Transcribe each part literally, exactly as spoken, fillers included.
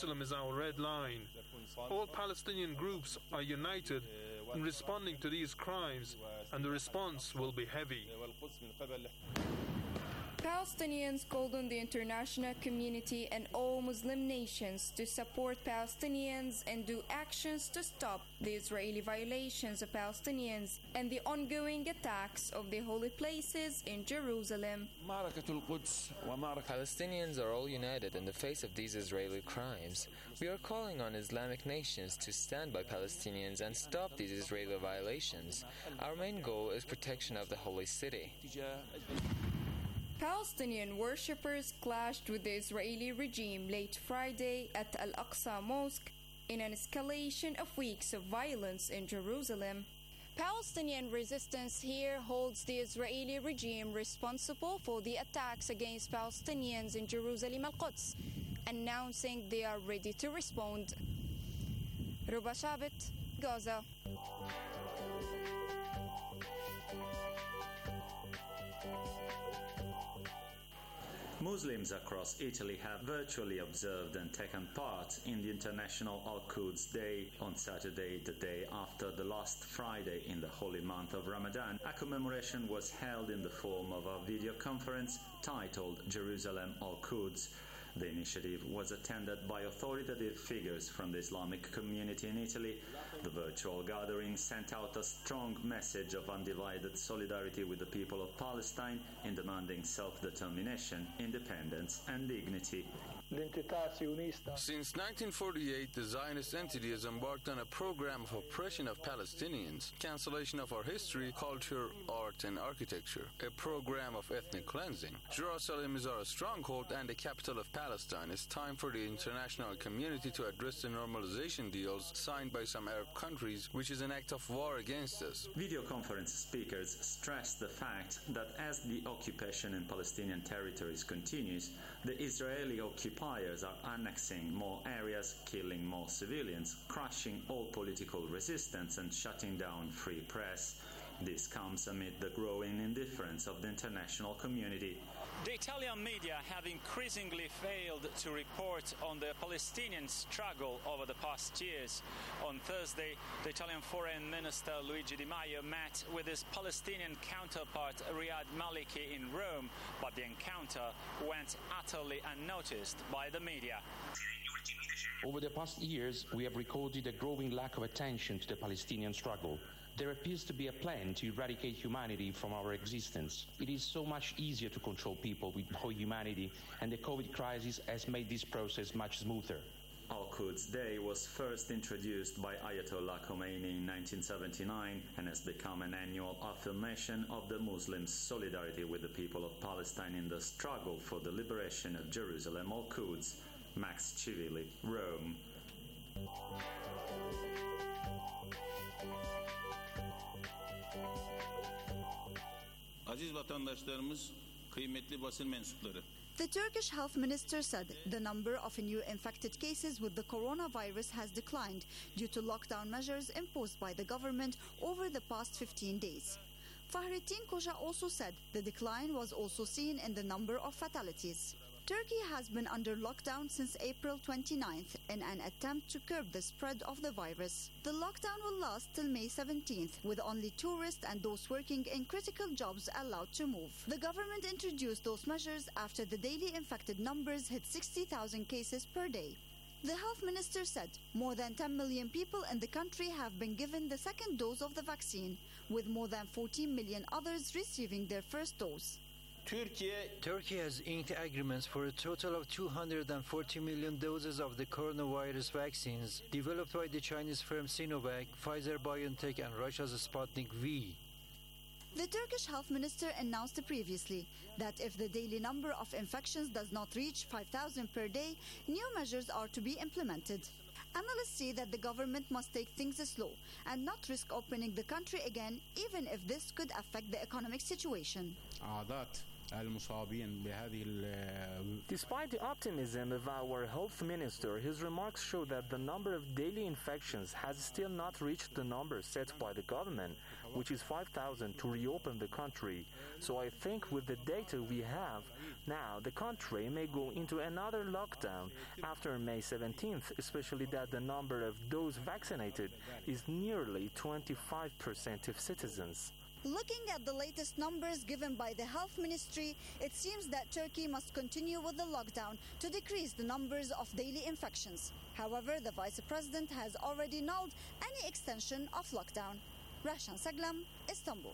Jerusalem is our red line. All Palestinian groups are united in responding to these crimes, and the response will be heavy. Palestinians called on the international community and all Muslim nations to support Palestinians and do actions to stop the Israeli violations of Palestinians and the ongoing attacks of the holy places in Jerusalem. Palestinians are all united in the face of these Israeli crimes. We are calling on Islamic nations to stand by Palestinians and stop these Israeli violations. Our main goal is protection of the holy city. Palestinian worshippers clashed with the Israeli regime late Friday at Al-Aqsa Mosque in an escalation of weeks of violence in Jerusalem. Palestinian resistance here holds the Israeli regime responsible for the attacks against Palestinians in Jerusalem al-Quds, announcing they are ready to respond. Ruba Shabit, Gaza. Muslims across Italy have virtually observed and taken part in the International Al-Quds Day on Saturday, the day after the last Friday in the holy month of Ramadan. A commemoration was held in the form of a video conference titled Jerusalem Al-Quds. The initiative was attended by authoritative figures from the Islamic community in Italy. The virtual gathering sent out a strong message of undivided solidarity with the people of Palestine in demanding self-determination, independence and dignity. Since nineteen forty-eight, the Zionist entity has embarked on a program of oppression of Palestinians, cancellation of our history, culture, art and architecture, a program of ethnic cleansing. Jerusalem is our stronghold and the capital of Palestine. It's time for the international community to address the normalization deals signed by some Arab countries, which is an act of war against us. Video conference speakers stressed the fact that as the occupation in Palestinian territories continues, the Israeli occupiers are annexing more areas, killing more civilians, crushing all political resistance and shutting down free press. This comes amid the growing indifference of the international community. The Italian media have increasingly failed to report on the Palestinian struggle over the past years. On Thursday, the Italian Foreign Minister Luigi Di Maio met with his Palestinian counterpart Riyad Maliki in Rome, but the encounter went utterly unnoticed by the media. Over the past years, we have recorded a growing lack of attention to the Palestinian struggle. There appears to be a plan to eradicate humanity from our existence. It is so much easier to control people with no humanity, and the COVID crisis has made this process much smoother. Al-Quds Day was first introduced by Ayatollah Khomeini in nineteen seventy-nine and has become an annual affirmation of the Muslims' solidarity with the people of Palestine in the struggle for the liberation of Jerusalem Al-Quds. Max Civilli, Rome. Aziz vatandaşlarımız, kıymetli basın mensupları. The Turkish health minister said the number of new infected cases with the coronavirus has declined due to lockdown measures imposed by the government over the past fifteen days. Fahrettin Koca also said the decline was also seen in the number of fatalities. Turkey has been under lockdown since April twenty-ninth in an attempt to curb the spread of the virus. The lockdown will last till May seventeenth, with only tourists and those working in critical jobs allowed to move. The government introduced those measures after the daily infected numbers hit sixty thousand cases per day. The health minister said more than ten million people in the country have been given the second dose of the vaccine, with more than fourteen million others receiving their first dose. Turkey has inked agreements for a total of two hundred forty million doses of the coronavirus vaccines developed by the Chinese firm Sinovac, Pfizer-BioNTech and Russia's Sputnik V. The Turkish health minister announced previously that if the daily number of infections does not reach five thousand per day, new measures are to be implemented. Analysts say that the government must take things slow and not risk opening the country again, even if this could affect the economic situation. Despite the optimism of our health minister, his remarks show that the number of daily infections has still not reached the number set by the government, which is five thousand to reopen the country. So I think with the data we have now, the country may go into another lockdown after May seventeenth, especially that the number of those vaccinated is nearly twenty-five percent of citizens. Looking at the latest numbers given by the Health Ministry, it seems that Turkey must continue with the lockdown to decrease the numbers of daily infections. However, the Vice President has already nulled any extension of lockdown. Rashan Saglam, Istanbul.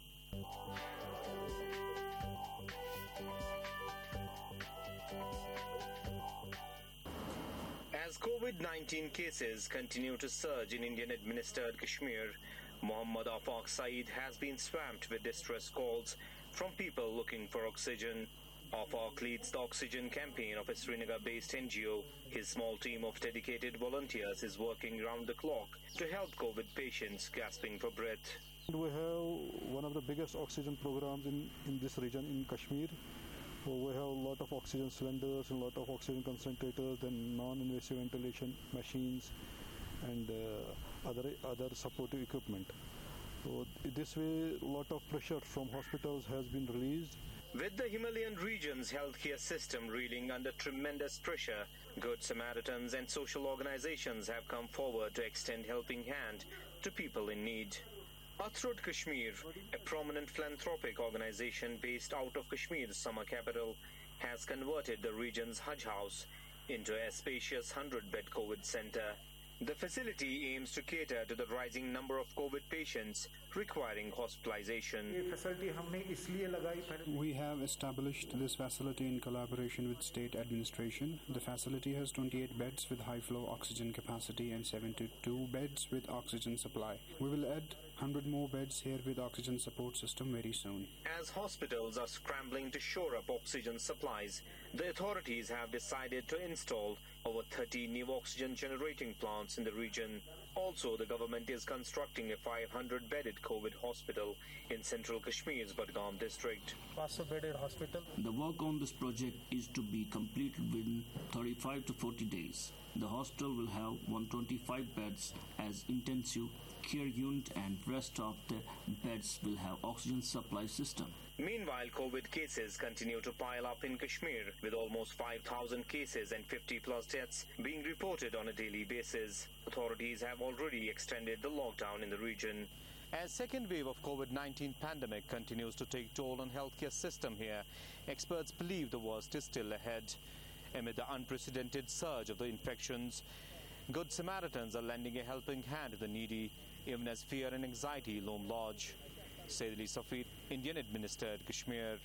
As COVID nineteen cases continue to surge in Indian-administered Kashmir, Mohammad Afaq Saeed has been swamped with distress calls from people looking for oxygen. Afaq leads the oxygen campaign of a Srinagar-based N G O. His small team of dedicated volunteers is working round the clock to help COVID patients gasping for breath. We have one of the biggest oxygen programs in, in this region, in Kashmir. We have a lot of oxygen cylinders and a lot of oxygen concentrators and non-invasive ventilation machines and uh, other other supportive equipment. So this way, a lot of pressure from hospitals has been released. With the Himalayan region's healthcare system reeling under tremendous pressure, Good Samaritans and social organizations have come forward to extend helping hand to people in need. Athrod Kashmir, a prominent philanthropic organization based out of Kashmir's summer capital, has converted the region's Hajj house into a spacious hundred-bed COVID center. The facility aims to cater to the rising number of COVID patients requiring hospitalization. We have established this facility in collaboration with state administration. The facility has twenty-eight beds with high-flow oxygen capacity and seventy-two beds with oxygen supply. We will add one hundred more beds here with oxygen support system very soon. As hospitals are scrambling to shore up oxygen supplies, the authorities have decided to install over thirty new oxygen generating plants in the region. Also, the government is constructing a five hundred bedded COVID hospital in central Kashmir's Budgam district. The work on this project is to be completed within thirty-five to forty days. The hospital will have one hundred twenty-five beds as intensive care unit and rest of the beds will have oxygen supply system. Meanwhile, COVID cases continue to pile up in Kashmir, with almost five thousand cases and fifty plus deaths being reported on a daily basis. Authorities have already extended the lockdown in the region. As second wave of COVID nineteen pandemic continues to take toll on healthcare system here, experts believe the worst is still ahead. Amid the unprecedented surge of the infections, Good Samaritans are lending a helping hand to the needy, even as fear and anxiety loom large. Said Ali Safid, Indian-administered Kashmir.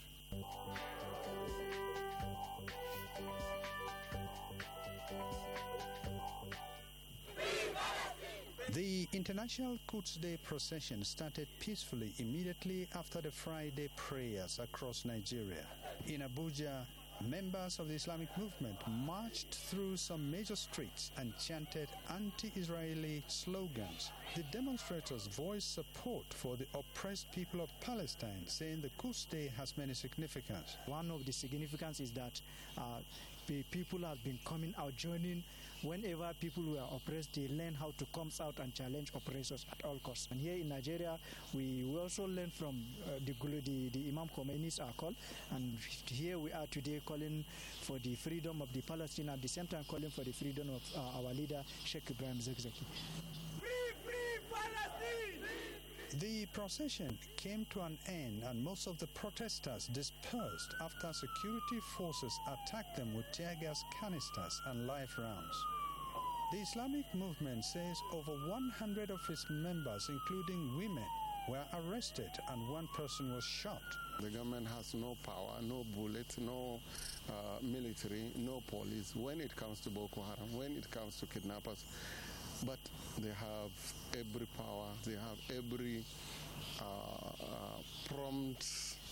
The International Quds Day procession started peacefully immediately after the Friday prayers across Nigeria. In Abuja, members of the Islamic movement marched through some major streets and chanted anti-Israeli slogans. The demonstrators voiced support for the oppressed people of Palestine, saying the Quds Day has many significance. One of the significance is that uh, the people have been coming out, joining. Whenever people were oppressed, they learn how to come out and challenge oppressors at all costs. And here in Nigeria, we also learn from uh, the, the, the Imam Khomeini's call, and here we are today calling for the freedom of the Palestinians, at the same time calling for the freedom of uh, our leader, Sheikh Ibrahim Zakzaki. Free, free Palestine! The procession came to an end and most of the protesters dispersed after security forces attacked them with tear gas canisters and live rounds. The Islamic movement says over one hundred of its members, including women, were arrested and one person was shot. The government has no power, no bullet, no uh, military, no police when it comes to Boko Haram, when it comes to kidnappers. But they have every power, they have every uh, uh, prompt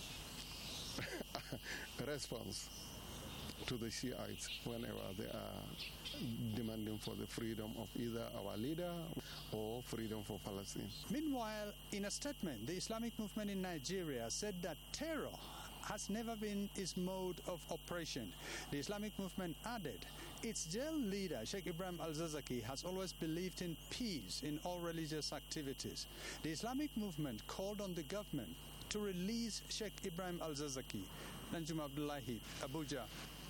response to the Shiites whenever they are demanding for the freedom of either our leader or freedom for Palestine. Meanwhile, in a statement, the Islamic movement in Nigeria said that terror has never been its mode of operation. The Islamic movement added, its jail leader, Sheikh Ibrahim al-Zakzaki, has always believed in peace in all religious activities. The Islamic movement called on the government to release Sheikh Ibrahim al-Zakzaki. Nanjum Abdullahi, Abuja.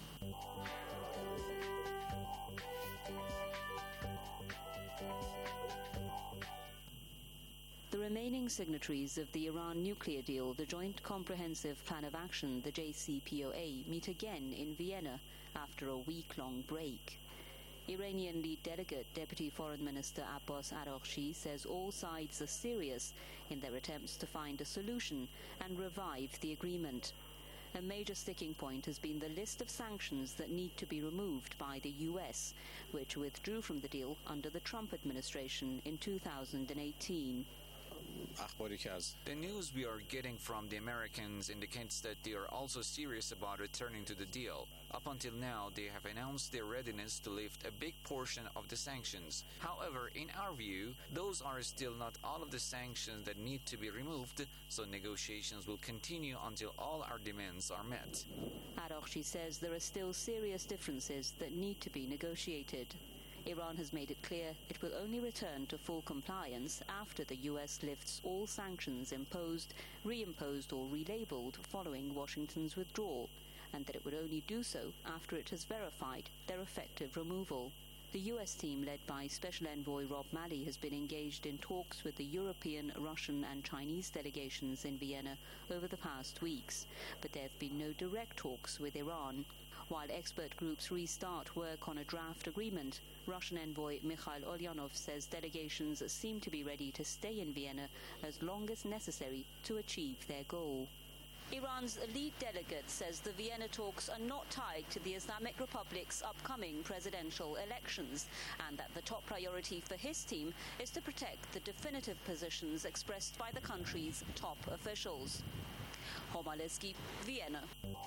The remaining signatories of the Iran nuclear deal, the Joint Comprehensive Plan of Action, the J C P O A, meet again in Vienna after a week-long break. Iranian lead delegate Deputy Foreign Minister Abbas Araghchi says all sides are serious in their attempts to find a solution and revive the agreement. A major sticking point has been the list of sanctions that need to be removed by the U S, which withdrew from the deal under the Trump administration in two thousand eighteen. The news we are getting from the Americans indicates that they are also serious about returning to the deal. Up until now, they have announced their readiness to lift a big portion of the sanctions. However, in our view, those are still not all of the sanctions that need to be removed, so negotiations will continue until all our demands are met. Araghchi says there are still serious differences that need to be negotiated. Iran has made it clear it will only return to full compliance after the U S lifts all sanctions imposed, reimposed or relabeled following Washington's withdrawal, and that it would only do so after it has verified their effective removal. The U S team, led by Special Envoy Rob Malley, has been engaged in talks with the European, Russian and Chinese delegations in Vienna over the past weeks, but there have been no direct talks with Iran. While expert groups restart work on a draft agreement, Russian envoy Mikhail Ulyanov says delegations seem to be ready to stay in Vienna as long as necessary to achieve their goal. Iran's lead delegate says the Vienna talks are not tied to the Islamic Republic's upcoming presidential elections, and that the top priority for his team is to protect the definitive positions expressed by the country's top officials. Homaleski, Vienna.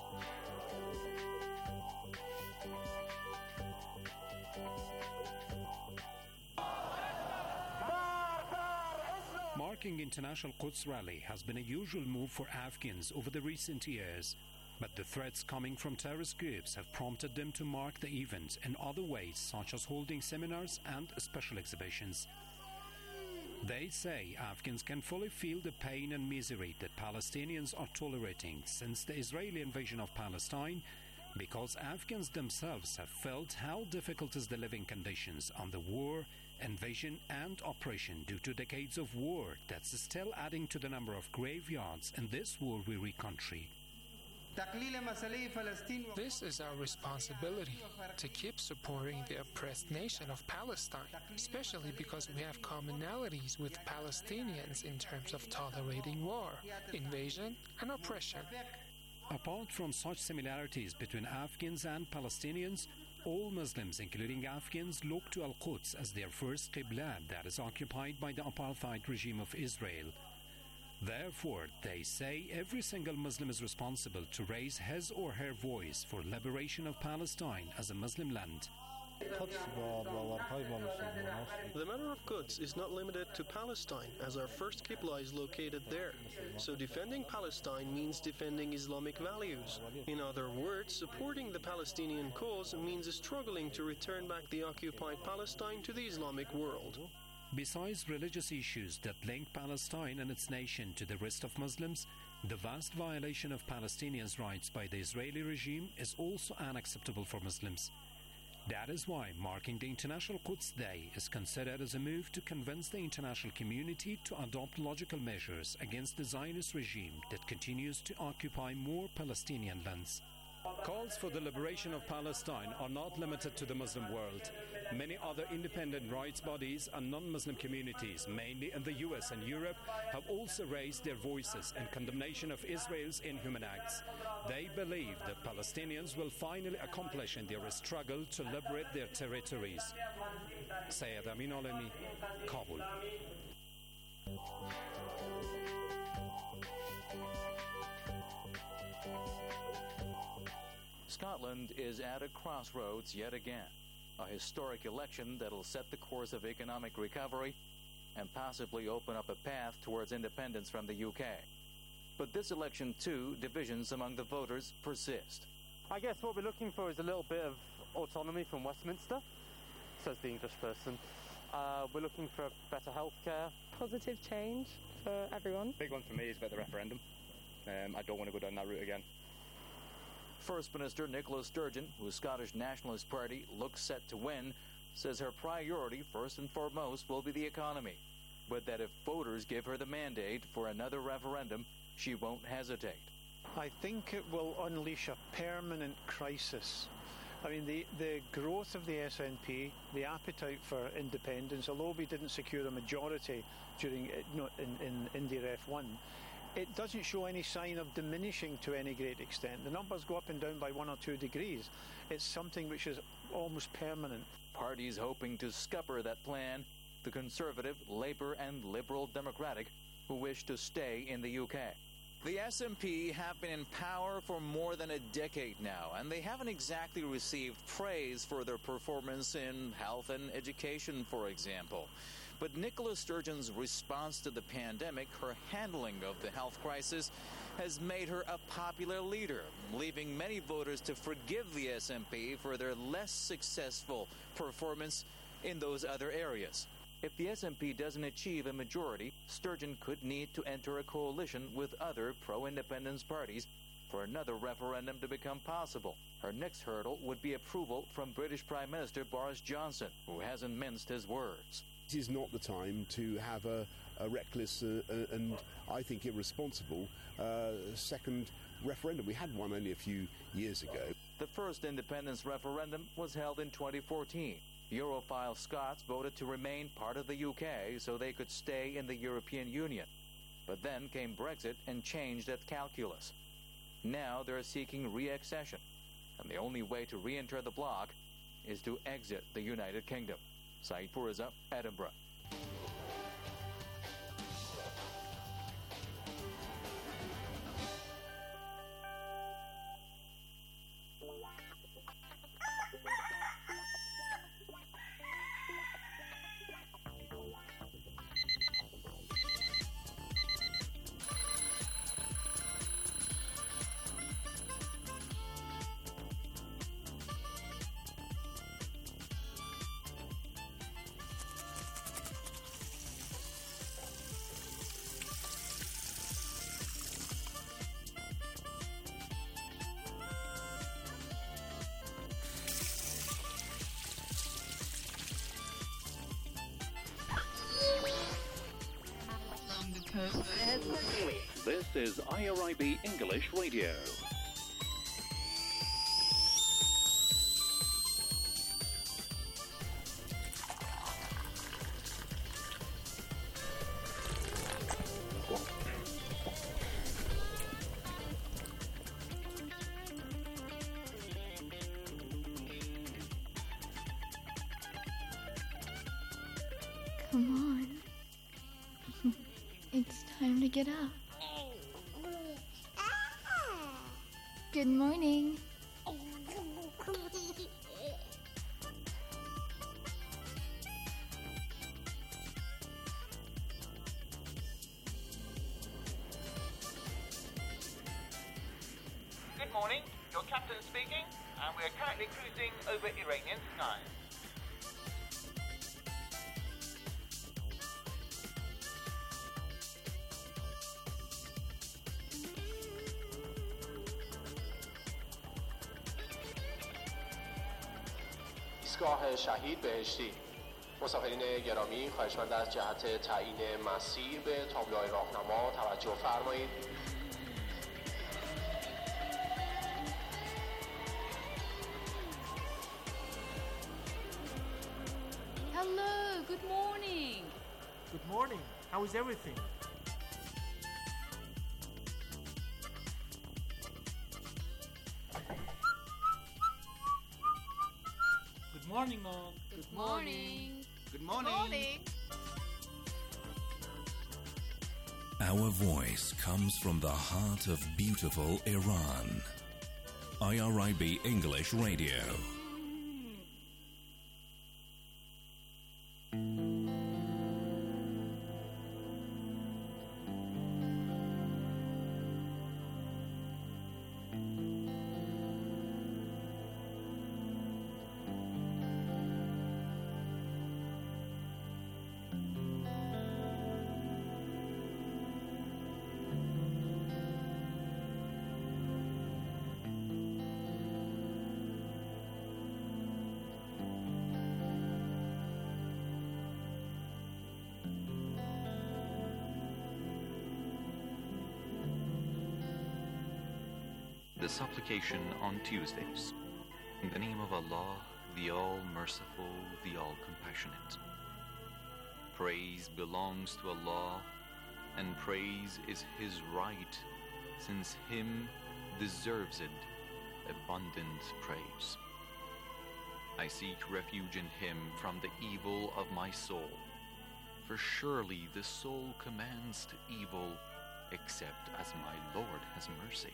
Marking International Quds Rally has been a usual move for Afghans over the recent years, but the threats coming from terrorist groups have prompted them to mark the event in other ways, such as holding seminars and special exhibitions. They say Afghans can fully feel the pain and misery that Palestinians are tolerating since the Israeli invasion of Palestine, because Afghans themselves have felt how difficult is the living conditions under war, invasion and oppression due to decades of war that's still adding to the number of graveyards in this war-weary country. This is our responsibility, to keep supporting the oppressed nation of Palestine, especially because we have commonalities with Palestinians in terms of tolerating war, invasion and oppression. Apart from such similarities between Afghans and Palestinians, all Muslims, including Afghans, look to Al-Quds as their first Qibla that is occupied by the apartheid regime of Israel. Therefore, they say every single Muslim is responsible to raise his or her voice for liberation of Palestine as a Muslim land. The matter of Quds is not limited to Palestine, as our first Qibla is located there. So defending Palestine means defending Islamic values. In other words, supporting the Palestinian cause means struggling to return back the occupied Palestine to the Islamic world. Besides religious issues that link Palestine and its nation to the rest of Muslims, the vast violation of Palestinians' rights by the Israeli regime is also unacceptable for Muslims. That is why marking the International Quds Day is considered as a move to convince the international community to adopt logical measures against the Zionist regime that continues to occupy more Palestinian lands. Calls for the liberation of Palestine are not limited to the Muslim world. Many other independent rights bodies and non-Muslim communities, mainly in the U S and Europe, have also raised their voices in condemnation of Israel's inhuman acts. They believe that Palestinians will finally accomplish in their struggle to liberate their territories. Sayed Amin Alemi, Kabul. Scotland is at a crossroads yet again, a historic election that'll set the course of economic recovery and possibly open up a path towards independence from the U K. But this election, too, divisions among the voters persist. I guess what we're looking for is a little bit of autonomy from Westminster, says the English person. Uh, we're looking for better health care. Positive change for everyone. Big one for me is about the referendum. Um, I don't want to go down that route again. First Minister Nicola Sturgeon, whose Scottish Nationalist Party looks set to win, says her priority, first and foremost, will be the economy. But that if voters give her the mandate for another referendum, she won't hesitate. I think it will unleash a permanent crisis. I mean, the, the growth of the S N P, the appetite for independence, although we didn't secure a majority during no, in, in India F one, it doesn't show any sign of diminishing to any great extent. The numbers go up and down by one or two degrees. It's something which is almost permanent. Parties hoping to scupper that plan, the Conservative, Labour and Liberal Democratic, who wish to stay in the U K. The S N P have been in power for more than a decade now, and they haven't exactly received praise for their performance in health and education, for example. But Nicola Sturgeon's response to the pandemic, her handling of the health crisis, has made her a popular leader, leaving many voters to forgive the S N P for their less successful performance in those other areas. If the S N P doesn't achieve a majority, Sturgeon could need to enter a coalition with other pro-independence parties for another referendum to become possible. Her next hurdle would be approval from British Prime Minister Boris Johnson, who hasn't minced his words. This is not the time to have a, a reckless uh, and, I think, irresponsible uh, second referendum. We had one only a few years ago. The first independence referendum was held in twenty fourteen. Europhile Scots voted to remain part of the U K so they could stay in the European Union. But then came Brexit and changed that calculus. Now they're seeking re-accession, and the only way to re-enter the bloc is to exit the United Kingdom. Saeed Furiza, Edinburgh. This is I R I B English Radio. Come on. It's time to get up. Good morning. Good morning, your captain speaking, and we are currently cruising over Iranian skies. ایستگاه شهید بهشتی. مسافرین گرامی، خواهشمند از جهت تعیین مسیر به تابلوهای راهنما توجه فرمایید. Hello, good morning. Good morning. How is everything? Good morning, all. Good morning. Good morning. morning. Our voice comes from the heart of beautiful Iran. I R I B English Radio. The supplication on Tuesdays. In the name of Allah, the All-Merciful, the All-Compassionate. Praise belongs to Allah, and praise is His right, since Him deserves it, abundant praise. I seek refuge in Him from the evil of my soul, for surely the soul commands to evil, except as my Lord has mercy.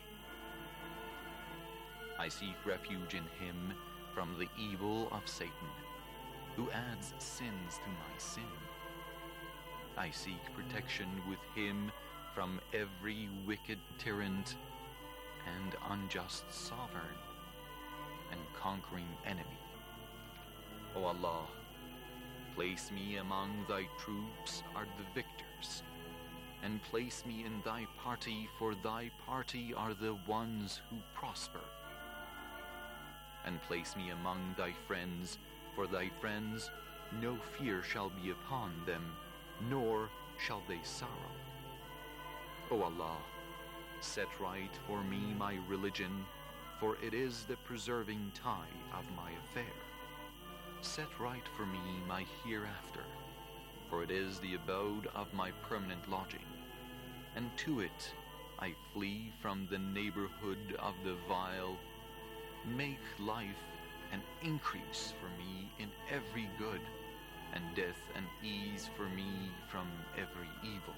I seek refuge in Him from the evil of Satan, who adds sins to my sin. I seek protection with Him from every wicked tyrant and unjust sovereign and conquering enemy. O Allah, place me among Thy troops are the victors, and place me in Thy party, for Thy party are the ones who prosper. And place me among Thy friends, for Thy friends no fear shall be upon them, nor shall they sorrow. O Allah, set right for me my religion, for it is the preserving tie of my affair. Set right for me my hereafter, for it is the abode of my permanent lodging, and to it I flee from the neighborhood of the vile. Make life an increase for me in every good, and death an ease for me from every evil.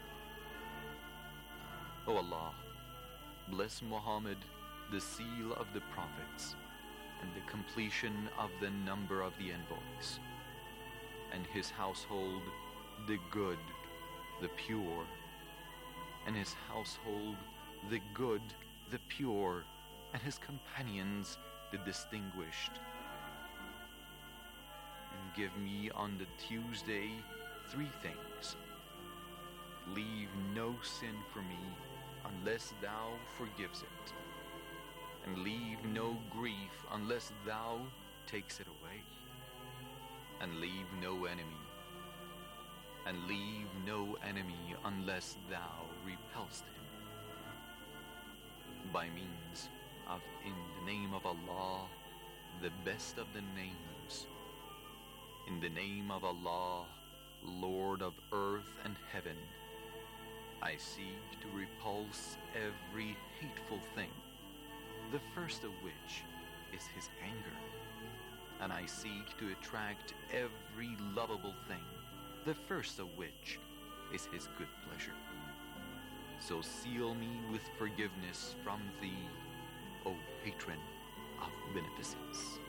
O Allah, bless Muhammad, the seal of the prophets, and the completion of the number of the envoys, and his household, the good, the pure, and his household, the good, the pure, and his companions, the distinguished. And give me on the Tuesday three things. Leave no sin for me unless Thou forgives it, and leave no grief unless Thou takes it away, and leave no enemy, and leave no enemy unless Thou repelst him. By means of in the name of Allah, the best of the names, in the name of Allah, Lord of earth and heaven, I seek to repulse every hateful thing, the first of which is His anger, and I seek to attract every lovable thing, the first of which is His good pleasure. So seal me with forgiveness from Thee, O Patron of beneficence.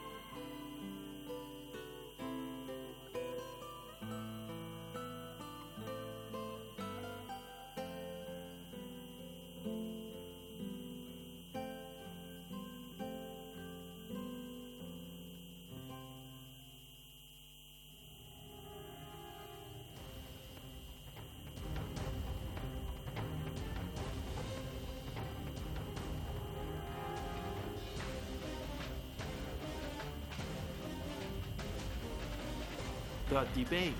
The debate.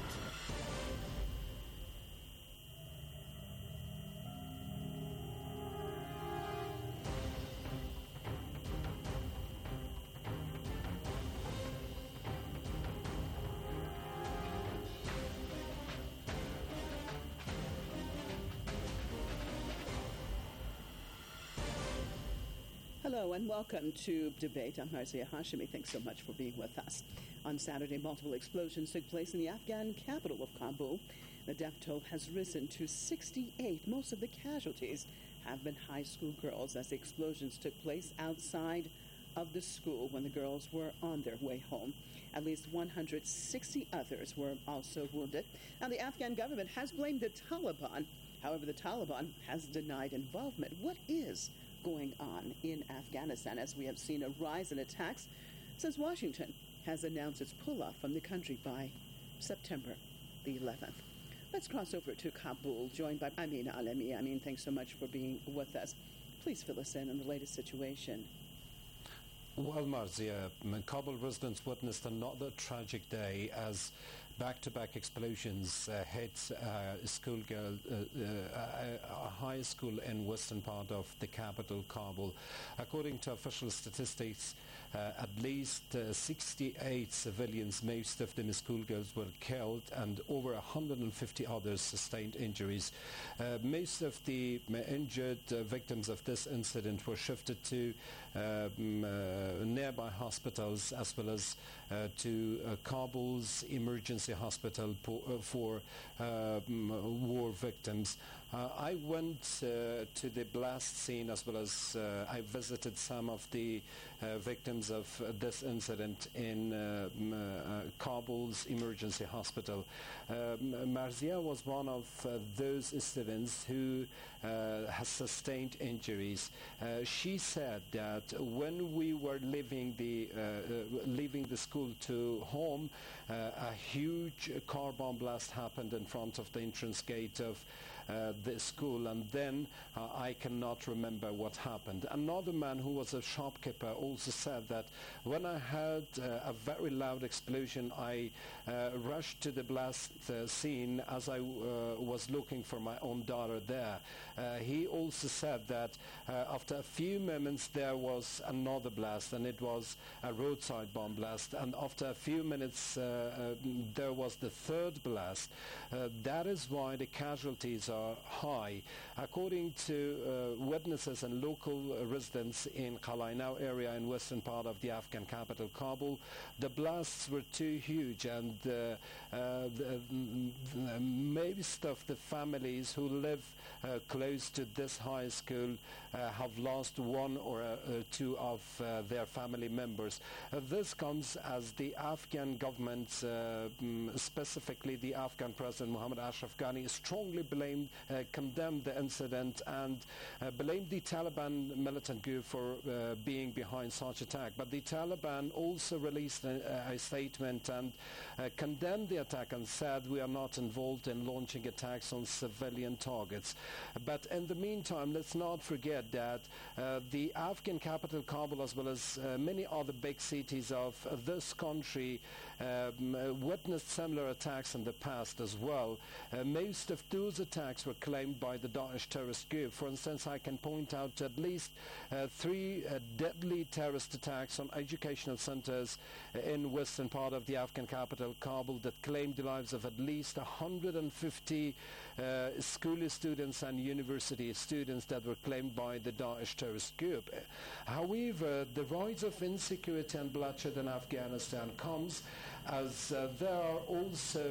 Hello and welcome to Debate. I'm Marzieh Hashemi. Thanks so much for being with us. On Saturday, multiple explosions took place in the Afghan capital of Kabul. The death toll has risen to sixty-eight. Most of the casualties have been high school girls, as the explosions took place outside of the school when the girls were on their way home. At least one hundred sixty others were also wounded. Now, the Afghan government has blamed the Taliban. However, the Taliban has denied involvement. What is going on in Afghanistan, as we have seen a rise in attacks since Washington has announced its pull-off from the country by September the eleventh. Let's cross over to Kabul, joined by Amin Alemi. Amin, thanks so much for being with us. Please fill us in on the latest situation. Well, Marzieh, Kabul residents witnessed another tragic day as back-to-back explosions uh, hit a schoolgirl, uh, uh, a high school in western part of the capital, Kabul. According to official statistics, uh, at least uh, sixty-eight civilians, most of them schoolgirls, were killed, and over one hundred fifty others sustained injuries. Uh, most of the injured uh, victims of this incident were shifted to um, uh, nearby hospitals, as well as uh, to uh, Kabul's emergency hospital po- uh, for uh, war victims. Uh, I went uh, to the blast scene, as well as uh, I visited some of the uh, victims of uh, this incident in uh, m- uh, Kabul's emergency hospital. Uh, Marzia was one of uh, those students who uh, has sustained injuries. Uh, she said that when we were leaving the uh, uh, leaving the school to home, uh, a huge car bomb blast happened in front of the entrance gate of Uh, the school, and then uh, I cannot remember what happened. Another man who was a shopkeeper also said that when I heard uh, a very loud explosion, I uh, rushed to the blast uh, scene as I uh, was looking for my own daughter there. Uh, he also said that uh, after a few moments there was another blast, and it was a roadside bomb blast, and after a few minutes uh, uh, there was the third blast. Uh, that is why the casualties are high. According to uh, witnesses and local uh, residents in Qalainau area in western part of the Afghan capital, Kabul, the blasts were too huge, and uh, uh, the, the, most of the families who live uh, close to this high school uh, have lost one or uh, two of uh, their family members. Uh, this comes as the Afghan government, uh, specifically the Afghan President Mohammad Ashraf Ghani, strongly blamed Uh, condemned the incident and uh, blamed the Taliban militant group for uh, being behind such attack. But the Taliban also released a, a statement and uh, condemned the attack and said, we are not involved in launching attacks on civilian targets. But in the meantime, let's not forget that uh, the Afghan capital, Kabul, as well as uh, many other big cities of uh, this country um, uh, witnessed similar attacks in the past as well. Uh, most of those attacks were claimed by the Daesh terrorist group. For instance, I can point out at least uh, three uh, deadly terrorist attacks on educational centers in western part of the Afghan capital, Kabul, that claimed the lives of at least one hundred fifty uh, school students and university students that were claimed by the Daesh terrorist group. However, the rise of insecurity and bloodshed in Afghanistan comes as uh, there are also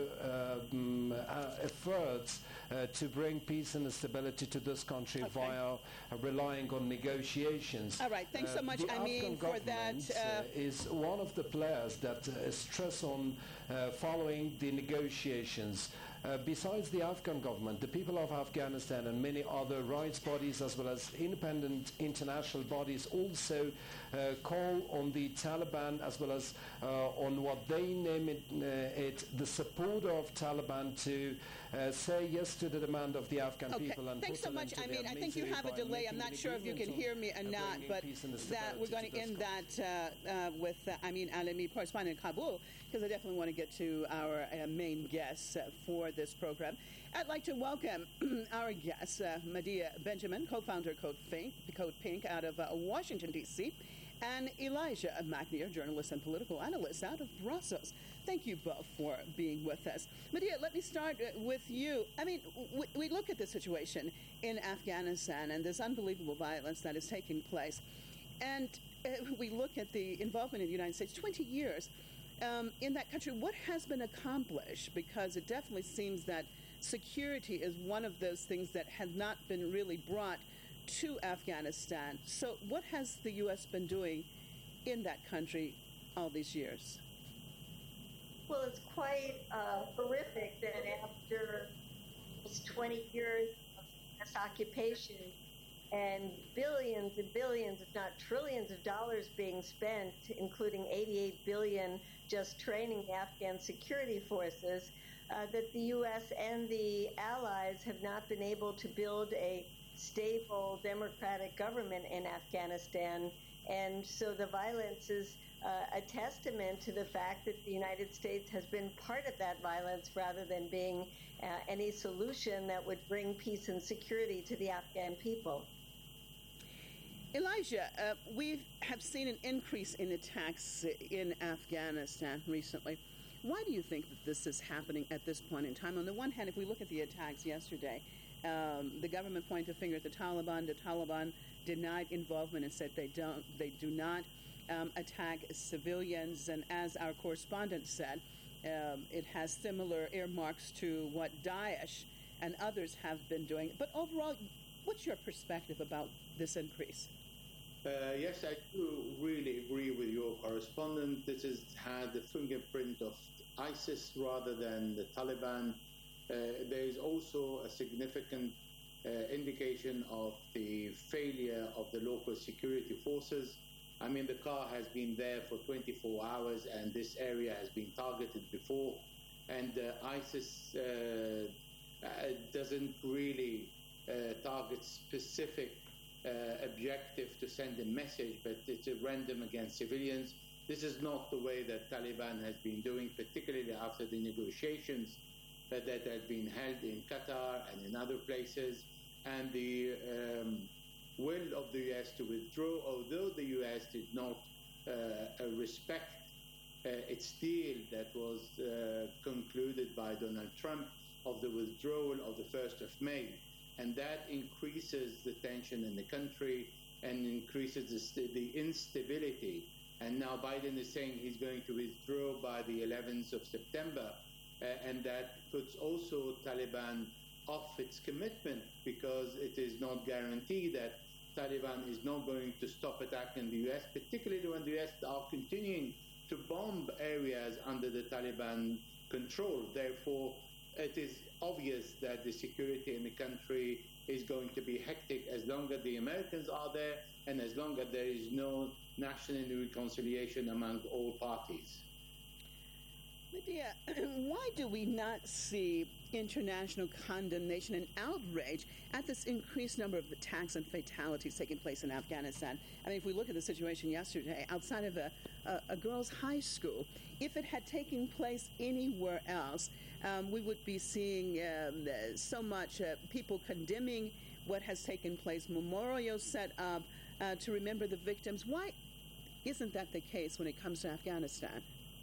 um, uh, efforts uh, to bring peace and stability to this country okay. via uh, relying on negotiations. All right, thanks so much. Uh, I mean, for that uh, is one of the players that uh, stress on uh, following the negotiations. Uh, besides the Afghan government, the people of Afghanistan and many other rights bodies, as well as independent international bodies, also uh, call on the Taliban, as well as uh, on what they name it, uh, it the supporter of Taliban, to uh, say yes to the demand of the Afghan okay. people. And thanks so much. I mean, I think you have a delay. I'm not sure if you can hear me or not, but that we're going to end that uh, uh, with uh, Amin Alemi, correspondent in Kabul, because I definitely want to get to our uh, main guests uh, for this program. I'd like to welcome our guest, uh, Medea Benjamin, co-founder of Code Pink, Code Pink out of uh, Washington, D C, and Elijah McNear, journalist and political analyst out of Brussels. Thank you both for being with us. Medea, let me start with you. I mean, we, we look at the situation in Afghanistan and this unbelievable violence that is taking place, and uh, we look at the involvement in the United States, twenty years. Um, in that country, what has been accomplished? Because it definitely seems that security is one of those things that has not been really brought to Afghanistan. So what has the U S been doing in that country all these years? Well, it's quite uh, horrific that after twenty years of this occupation and billions and billions, if not trillions of dollars being spent, including eighty-eight billion dollars just training Afghan security forces, uh, that the U S and the allies have not been able to build a stable democratic government in Afghanistan. And so the violence is uh, a testament to the fact that the United States has been part of that violence rather than being uh, any solution that would bring peace and security to the Afghan people. Elijah, uh, we have seen an increase in attacks in Afghanistan recently. Why do you think that this is happening at this point in time? On the one hand, if we look at the attacks yesterday, um, the government pointed a finger at the Taliban. The Taliban denied involvement and said they don't, they do not um, attack civilians. And as our correspondent said, um, it has similar earmarks to what Daesh and others have been doing. But overall, what's your perspective about this increase? Uh, yes, I do really agree with your correspondent. This has had the fingerprint of ISIS rather than the Taliban. Uh, there is also a significant uh, indication of the failure of the local security forces. I mean, the car has been there for twenty-four hours and this area has been targeted before. And uh, ISIS uh, uh, doesn't really uh, target specific Uh, objective to send a message, but it's a random against civilians. This is not the way that Taliban has been doing, particularly after the negotiations uh, that had been held in Qatar and in other places, and the um, will of the U S to withdraw, although the U S did not uh, respect uh, its deal that was uh, concluded by Donald Trump of the withdrawal of the first of May. And that increases the tension in the country and increases the, st- the instability. And now Biden is saying he's going to withdraw by the eleventh of September. Uh, and that puts also Taliban off its commitment because it is not guaranteed that Taliban is not going to stop attacking the U S, particularly when the U S are continuing to bomb areas under the Taliban control. Therefore, it is obvious that the security in the country is going to be hectic as long as the Americans are there and as long as there is no national reconciliation among all parties. Medea, why do we not see international condemnation and outrage at this increased number of attacks and fatalities taking place in Afghanistan? I mean, if we look at the situation yesterday outside of a, a, a girls' high school, if it had taken place anywhere else, um, we would be seeing um, so much uh, people condemning what has taken place, memorials set up uh, to remember the victims. Why isn't that the case when it comes to Afghanistan?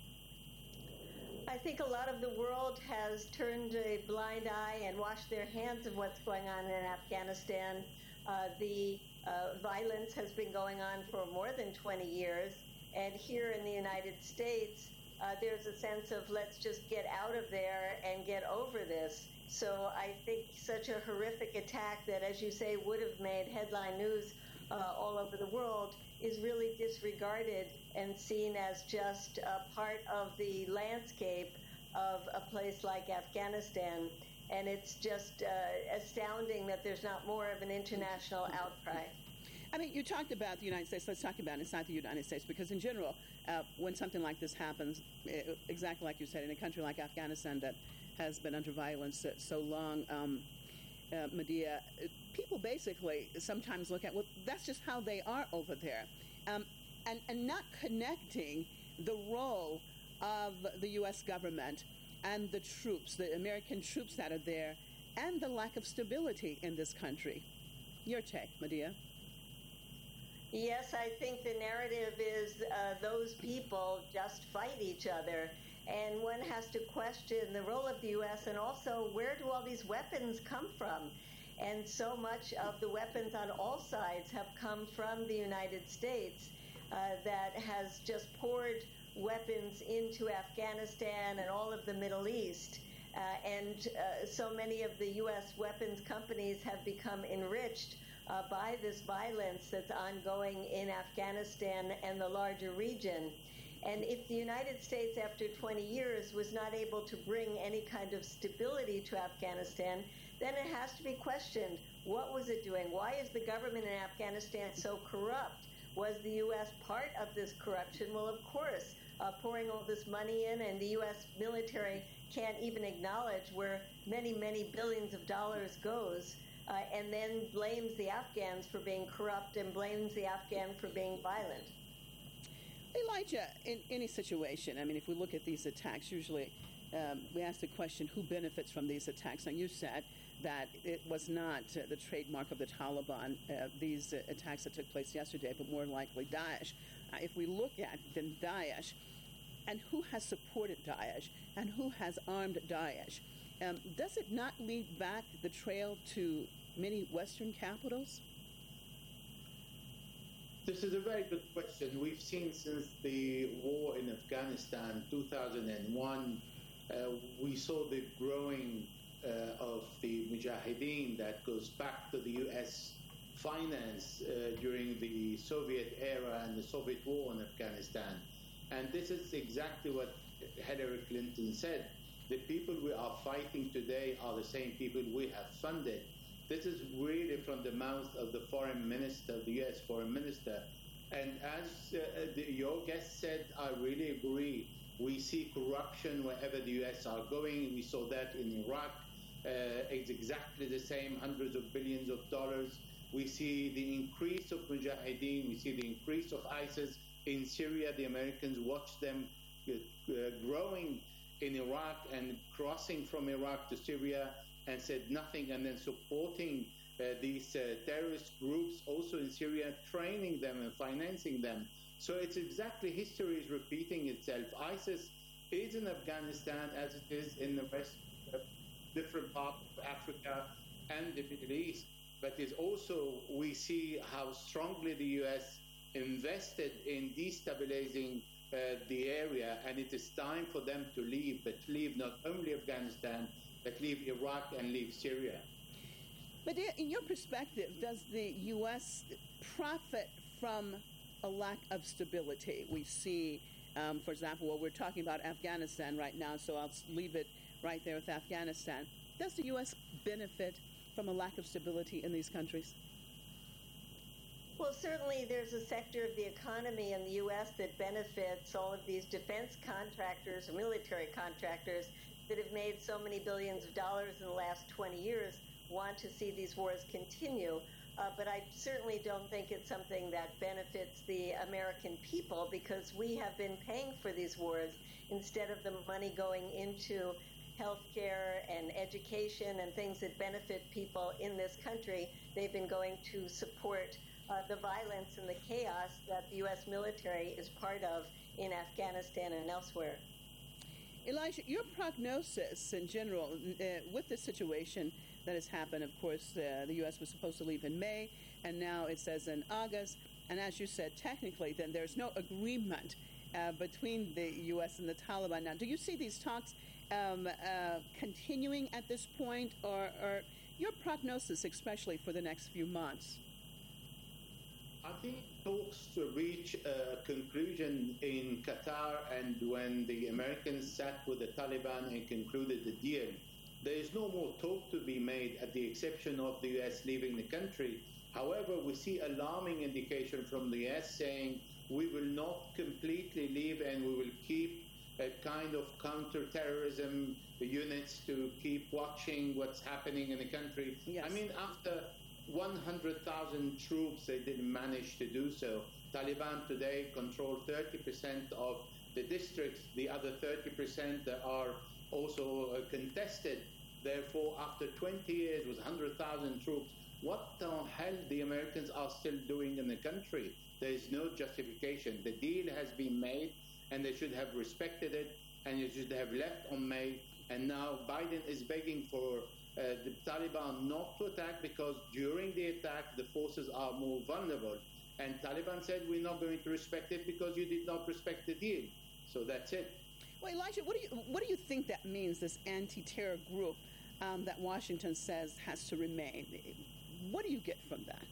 I think a lot of the world has turned a blind eye and washed their hands of what's going on in Afghanistan. Uh, the uh, violence has been going on for more than twenty years. And here in the United States, uh, there's a sense of let's just get out of there and get over this. So I think such a horrific attack that, as you say, would have made headline news uh, all over the world is really disregarded and seen as just a part of the landscape of a place like Afghanistan. And it's just uh, astounding that there's not more of an international outcry. I mean, you talked about the United States. Let's talk about inside the United States, because in general, uh, when something like this happens, it, exactly like you said, in a country like Afghanistan that has been under violence so long, um, uh, Medea, people basically sometimes look at, well, that's just how they are over there. Um, and, and not connecting the role of the U S government and the troops, the American troops that are there, and the lack of stability in this country. Your take, Medea? Yes, I think the narrative is uh, those people just fight each other. And one has to question the role of the U S and also where do all these weapons come from? And so much of the weapons on all sides have come from the United States uh, that has just poured weapons into Afghanistan and all of the Middle East. Uh, and uh, so many of the U S weapons companies have become enriched uh, by this violence that's ongoing in Afghanistan and the larger region. And if the United States, after twenty years, was not able to bring any kind of stability to Afghanistan, then it has to be questioned, what was it doing? Why is the government in Afghanistan so corrupt? Was the U S part of this corruption? Well, of course, uh, pouring all this money in, and the U S military can't even acknowledge where many, many billions of dollars goes. uh, and then blames the Afghans for being corrupt and blames the Afghan for being violent. Elijah, in any situation, I mean, if we look at these attacks, usually um, we ask the question, who benefits from these attacks? Now, you said that it was not uh, the trademark of the Taliban, uh, these uh, attacks that took place yesterday, but more likely Daesh. Uh, if we look at then Daesh, and who has supported Daesh, and who has armed Daesh, um, does it not lead back the trail to many Western capitals? This is a very good question. We've seen since the war in Afghanistan, two thousand one, uh, we saw the growing uh, of the Mujahideen that goes back to the U S finance uh, during the Soviet era and the Soviet war in Afghanistan. And this is exactly what Hillary Clinton said. The people we are fighting today are the same people we have funded. This is really from the mouth of the foreign minister, the U S foreign minister. And as uh, the, your guest said, I really agree. We see corruption wherever the U S are going. We saw that in Iraq. Uh, it's exactly the same, hundreds of billions of dollars. We see the increase of Mujahideen. We see the increase of ISIS in Syria. The Americans watch them uh, uh, growing in Iraq and crossing from Iraq to Syria, and said nothing, and then supporting uh, these uh, terrorist groups also in Syria, training them and financing them. So it's exactly, history is repeating itself. ISIS is in Afghanistan as it is in the rest of different parts of Africa and the Middle East. But it's also, we see how strongly the U S invested in destabilizing uh, the area, and it is time for them to leave, but leave not only Afghanistan, that leave Iraq and leave Syria. But in your perspective, does the U S profit from a lack of stability? We see, um, for example, well, we're talking about Afghanistan right now, so I'll leave it right there with Afghanistan. Does the U S benefit from a lack of stability in these countries? Well, certainly there's a sector of the economy in the U S that benefits all of these defense contractors or military contractors that have made so many billions of dollars in the last twenty years want to see these wars continue. Uh, but I certainly don't think it's something that benefits the American people, because we have been paying for these wars instead of the money going into healthcare and education and things that benefit people in this country. They've been going to support uh, the violence and the chaos that the U S military is part of in Afghanistan and elsewhere. Elijah, your prognosis in general uh, with the situation that has happened, of course, uh, the U S was supposed to leave in May, and now it says in August. And as you said, technically, then there's no agreement uh, between the U S and the Taliban. Now, do you see these talks um, uh, continuing at this point, or, or your prognosis, especially for the next few months? I think talks to reach a conclusion in Qatar, and when the Americans sat with the Taliban and concluded the deal, there is no more talk to be made, at the exception of the U S leaving the country. However, we see alarming indication from the U S saying we will not completely leave, and we will keep a kind of counter-terrorism units to keep watching what's happening in the country. Yes. I mean, after one hundred thousand troops, they didn't manage to do so. Taliban today control thirty percent of the districts. The other thirty percent are also uh, contested. Therefore, after twenty years with one hundred thousand troops, what the hell the Americans are still doing in the country? There is no justification. The deal has been made, and they should have respected it, and they should have left on May. And now Biden is begging for Uh, the Taliban not to attack, because during the attack the forces are more vulnerable, and Taliban said we're not going to respect it because you did not respect the deal. So that's it. Well, Elijah, what do you what do you think that means, this anti-terror group um, that Washington says has to remain? What do you get from that?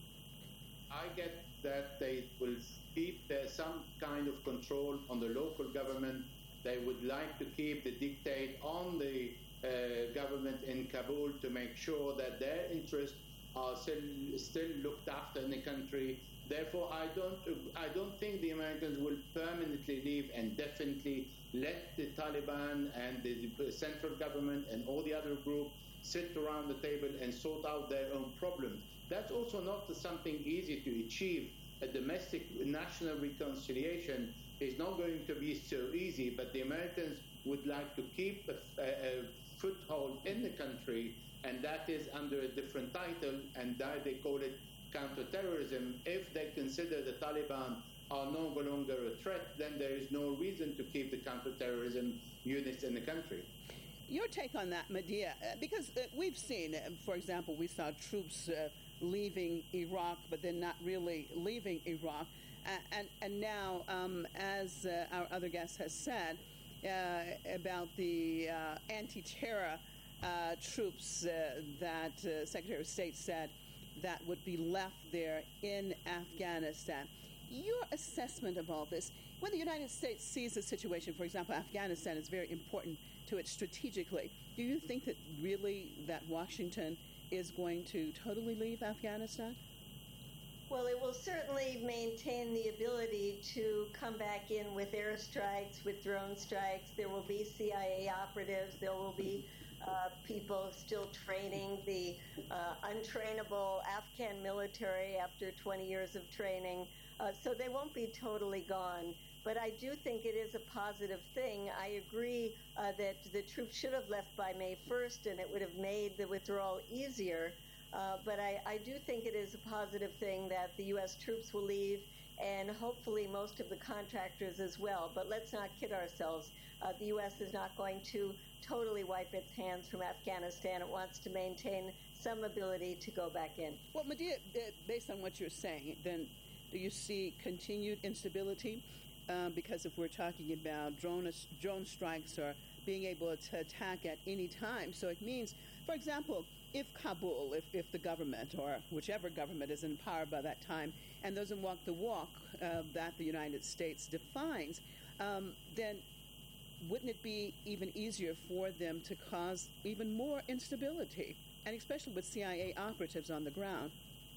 I get that they will keep uh, some kind of control on the local government. They would like to keep the dictate on the Uh, government in Kabul to make sure that their interests are still, still looked after in the country. Therefore, I don't, I don't think the Americans will permanently leave and definitely let the Taliban and the central government and all the other groups sit around the table and sort out their own problems. That's also not something easy to achieve. A domestic national reconciliation is not going to be so easy, but the Americans would like to keep a, a, a foothold in the country, and that is under a different title, and that they call it counterterrorism. If they consider the Taliban are no longer a threat, then there is no reason to keep the counterterrorism units in the country. Your take on that, Medea, uh, because uh, we've seen, uh, for example, we saw troops uh, leaving Iraq, but then not really leaving Iraq. Uh, and, and now, um, as uh, our other guest has said, uh, about the uh, anti-terror uh, troops uh, that uh, Secretary of State said that would be left there in Afghanistan. Your assessment of all this, when the United States sees the situation, for example, Afghanistan is very important to it strategically, do you think that really that Washington is going to totally leave Afghanistan? Well, it will certainly maintain the ability to come back in with airstrikes, with drone strikes. There will be C I A operatives. There will be uh, people still training the uh, untrainable Afghan military after twenty years of training. Uh, so they won't be totally gone. But I do think it is a positive thing. I agree uh, that the troops should have left by May first, and it would have made the withdrawal easier. Uh, but I, I do think it is a positive thing that the U S troops will leave, and hopefully most of the contractors as well. But let's not kid ourselves. Uh, the U S is not going to totally wipe its hands from Afghanistan. It wants to maintain some ability to go back in. Well, Medea, based on what you're saying, then do you see continued instability? Uh, because if we're talking about drone, drone strikes or being able to attack at any time, so it means, for example, if Kabul, if, if the government or whichever government is in power by that time and doesn't walk the walk uh, that the United States defines, um, then wouldn't it be even easier for them to cause even more instability, and especially with C I A operatives on the ground?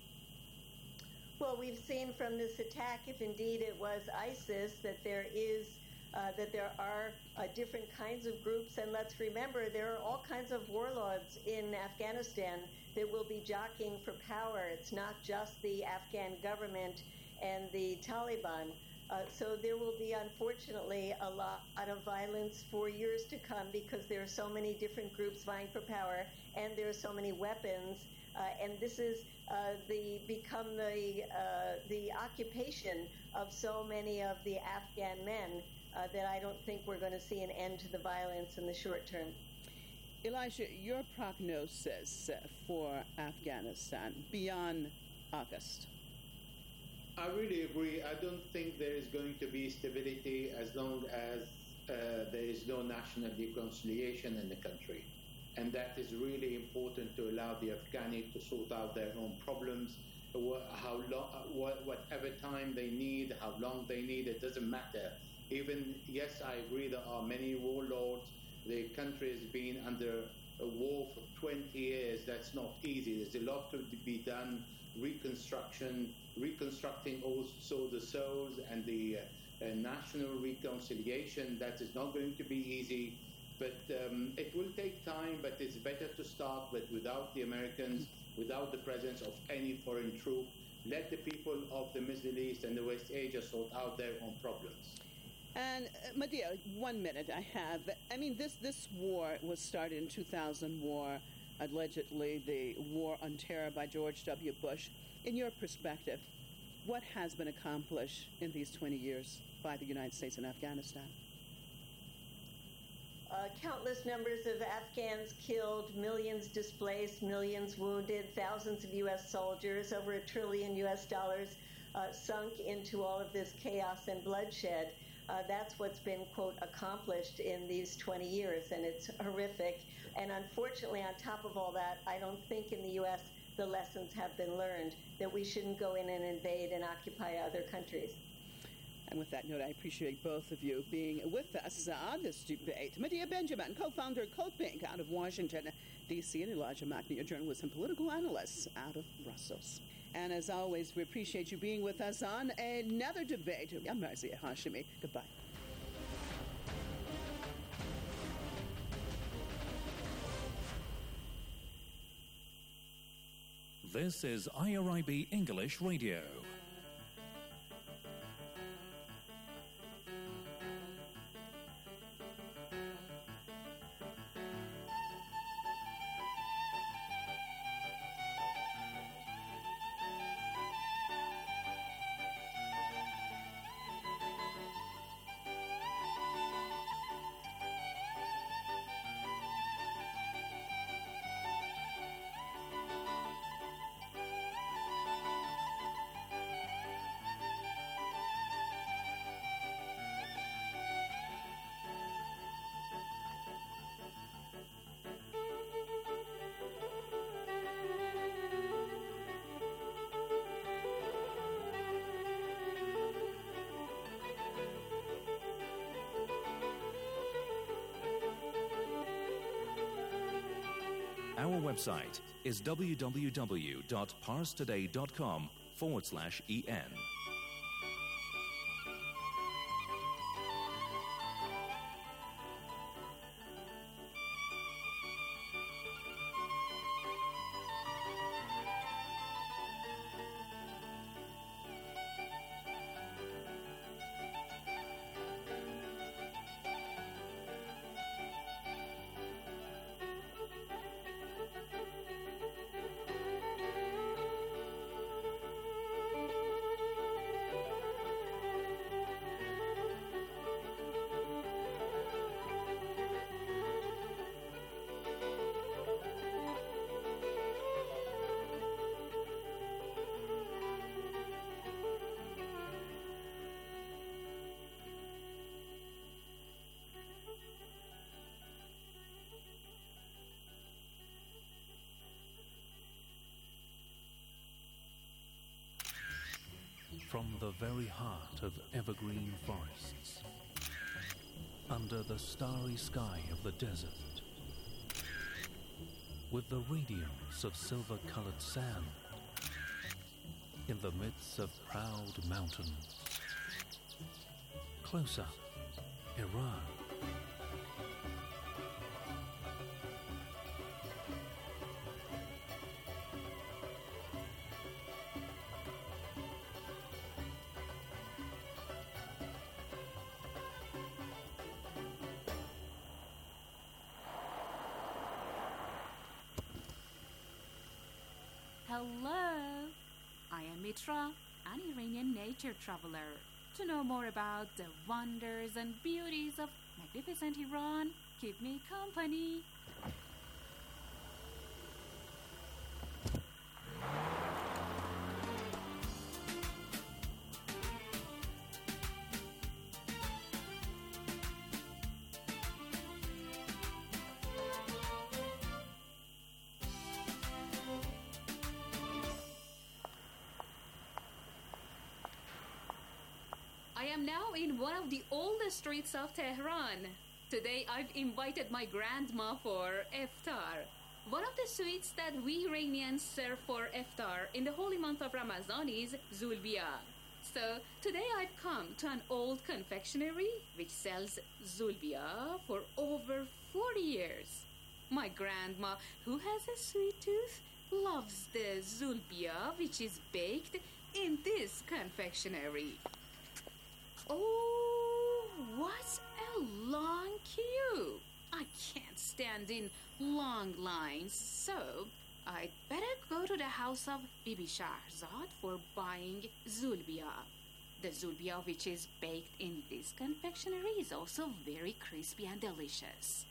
Well, we've seen from this attack, if indeed it was ISIS, that there is uh, that there are uh, different kinds of groups, and let's remember there are all kinds of warlords in Afghanistan that will be jockeying for power. It's not just the Afghan government and the Taliban. Uh, so there will be, unfortunately, a lot of violence for years to come because there are so many different groups vying for power, and there are so many weapons. Uh, and this is uh, the become the uh, the occupation of so many of the Afghan men uh, that I don't think we're going to see an end to the violence in the short term. Elijah, your prognosis for Afghanistan beyond August? I really agree. I don't think there is going to be stability as long as uh, there is no national reconciliation in the country. And that is really important to allow the Afghani to sort out their own problems. How long, whatever time they need, how long they need, it doesn't matter. Even, yes, I agree there are many warlords. The country has been under a war for twenty years. That's not easy. There's a lot to be done. Reconstruction, reconstructing also the souls and the uh, uh, national reconciliation. That is not going to be easy. But um, it will take time, but it's better to start but without the Americans, without the presence of any foreign troop. Let the people of the Middle East and the West Asia sort out their own problems. And, uh, Medea, one minute I have. I mean, this, this war was started in two thousand war, allegedly the war on terror by George W. Bush. In your perspective, what has been accomplished in these twenty years by the United States in Afghanistan? Uh, countless numbers of Afghans killed, millions displaced, millions wounded, thousands of U S soldiers, over a trillion U S dollars uh, sunk into all of this chaos and bloodshed. Uh, that's what's been, quote, accomplished in these twenty years, and it's horrific. And unfortunately, on top of all that, I don't think in the U S the lessons have been learned, that we shouldn't go in and invade and occupy other countries. And with that note, I appreciate both of you being with us on this debate. Medea Benjamin, co-founder of CodePink out of Washington, D C, and Elijah McNeil, journalist and political analyst out of Brussels. And as always, we appreciate you being with us on another debate. I'm Marzieh Hashemi. Goodbye. This is I R I B English Radio. Our website is www.parstoday.com forward slash EN. From the very heart of evergreen forests, under the starry sky of the desert, with the radiance of silver-colored sand, in the midst of proud mountains, close up, Iran. Hello, I am Mitra, an Iranian nature traveler. To know more about the wonders and beauties of magnificent Iran, keep me company. I am now in one of the oldest streets of Tehran. Today I've invited my grandma for iftar. One of the sweets that we Iranians serve for iftar in the holy month of Ramadan is zulbia. So today I've come to an old confectionery which sells zulbia for over forty years. My grandma, who has a sweet tooth, loves the zulbia which is baked in this confectionery. Oh, what a long queue! I can't stand in long lines, so I'd better go to the house of Bibi Shahrzad for buying zulbia. The zulbia which is baked in this confectionery is also very crispy and delicious.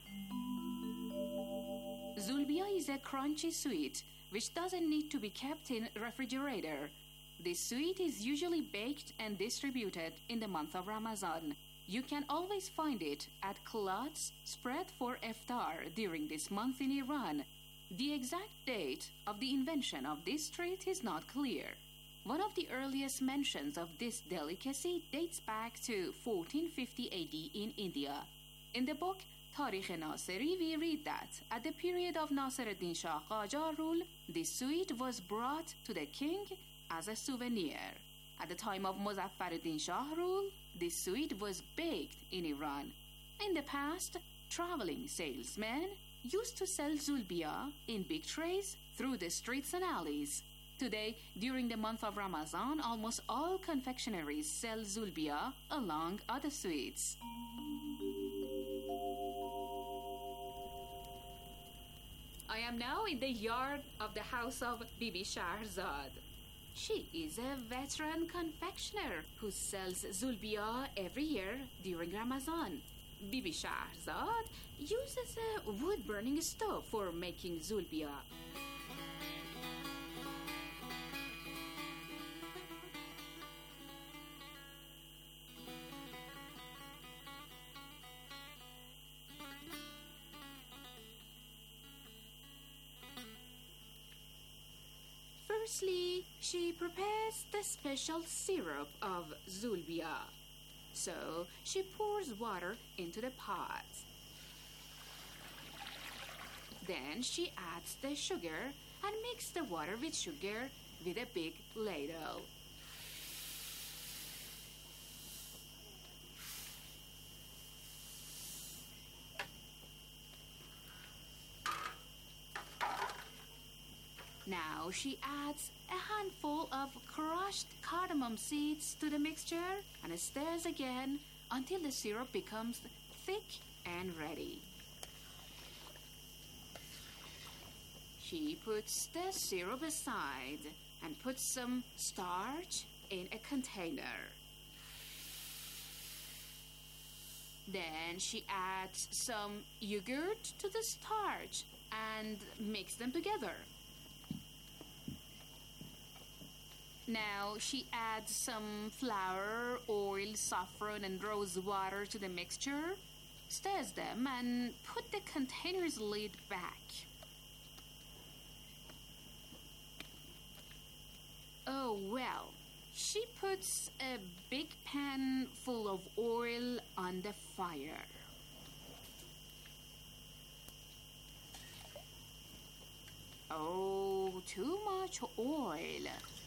Zulbia is a crunchy sweet which doesn't need to be kept in refrigerator. This sweet is usually baked and distributed in the month of Ramadan. You can always find it at cloths spread for iftar during this month in Iran. The exact date of the invention of this treat is not clear. One of the earliest mentions of this delicacy dates back to fourteen fifty A D in India. In the book Tarikh Nasiri, we read that at the period of Nasiruddin Shah Qajar rule, this sweet was brought to the king as a souvenir. At the time of Muzaffaruddin Shah rule, this sweet was baked in Iran. In the past, traveling salesmen used to sell zulbia in big trays through the streets and alleys. Today, during the month of Ramadan, almost all confectionaries sell zulbia along other sweets. I am now in the yard of the house of Bibi Shahrzad. She is a veteran confectioner who sells zulbia every year during Ramadan. Bibi Shahrzad uses a wood-burning stove for making zulbia. Firstly, she prepares the special syrup of zulbia. So, she pours water into the pot. Then she adds the sugar and mixes the water with sugar with a big ladle. Now she adds a handful of crushed cardamom seeds to the mixture and stirs again until the syrup becomes thick and ready. She puts the syrup aside and puts some starch in a container. Then she adds some yogurt to the starch and mix them together. Now she adds some flour, oil, saffron, and rose water to the mixture, stirs them, and put the container's lid back. Oh well, she puts a big pan full of oil on the fire. Oh, too much oil.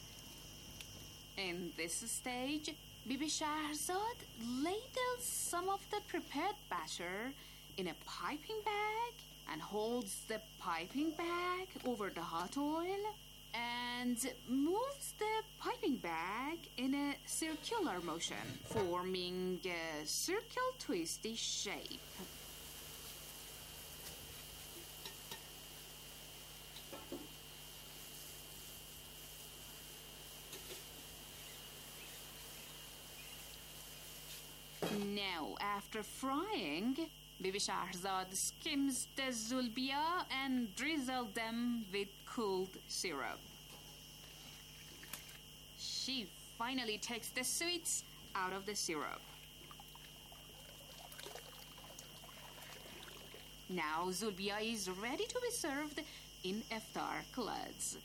In this stage, Bibi Shahrzad ladles some of the prepared batter in a piping bag and holds the piping bag over the hot oil and moves the piping bag in a circular motion, forming a circle twisty shape. Now, after frying, Bibi Shahrzad skims the zulbia and drizzles them with cooled syrup. She finally takes the sweets out of the syrup. Now zulbia is ready to be served in iftar cloths.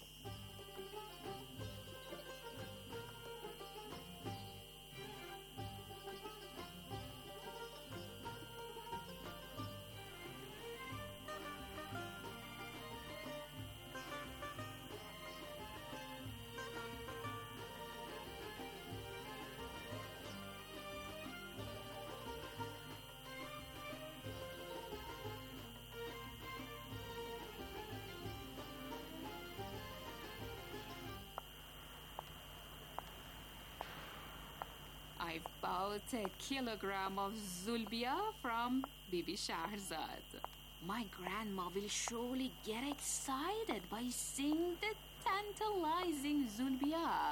I've bought a kilogram of zulbia from Bibi Shahrzad. My grandma will surely get excited by seeing the tantalizing zulbia.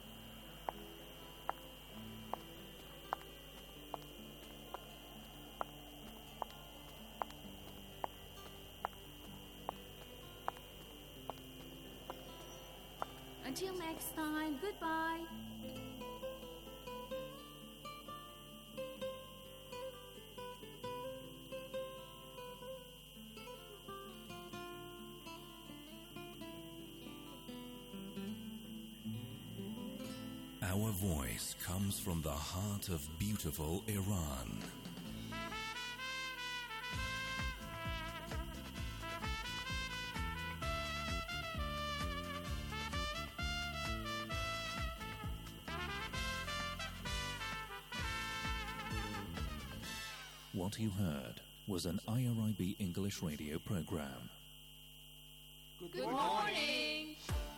Until next time, goodbye. Our voice comes from the heart of beautiful Iran. What you heard was an I R I B English radio program. Good, Good morning.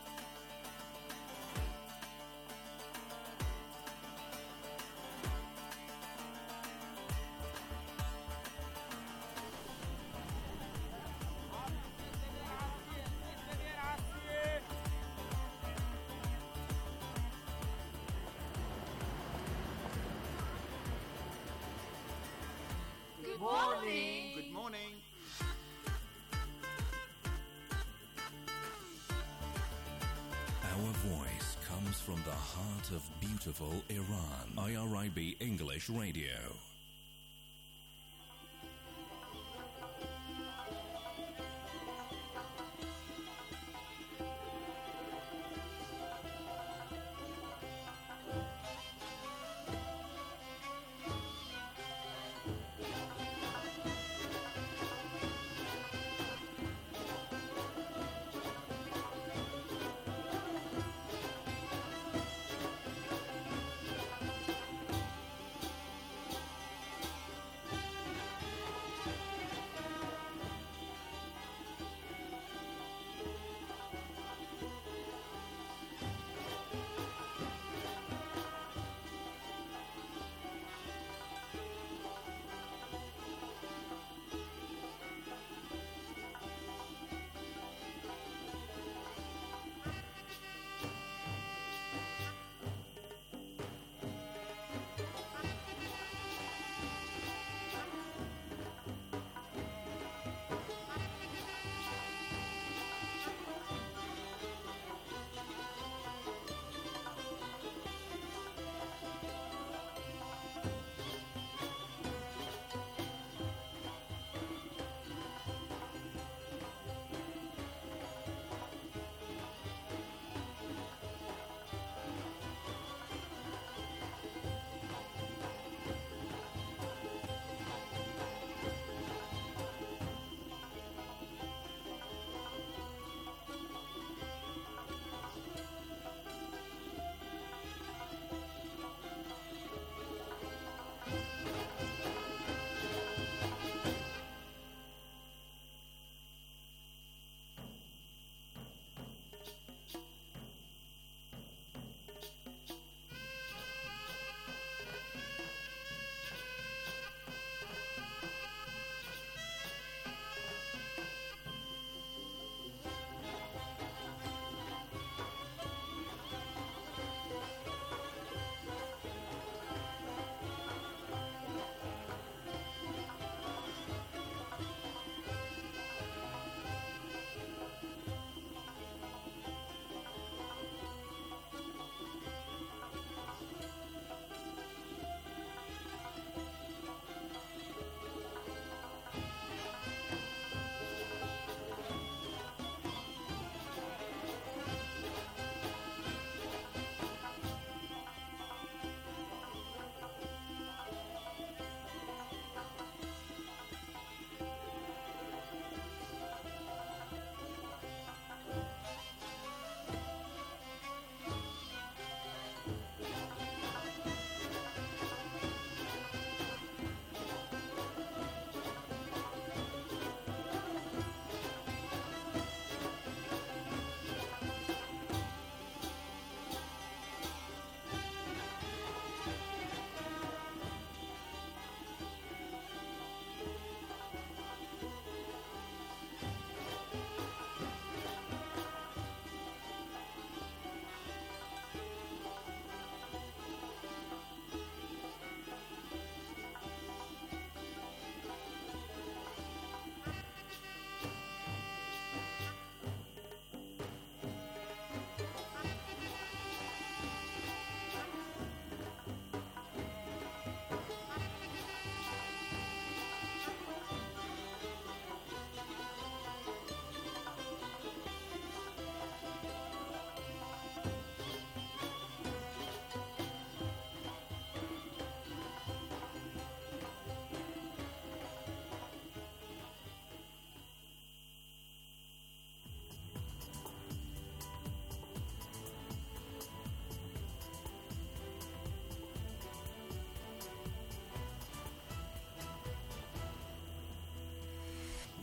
Good morning. Good morning. Our voice comes from the heart of beautiful Iran. I R I B English Radio.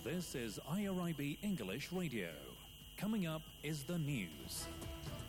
This is I R I B English Radio. Coming up is the news.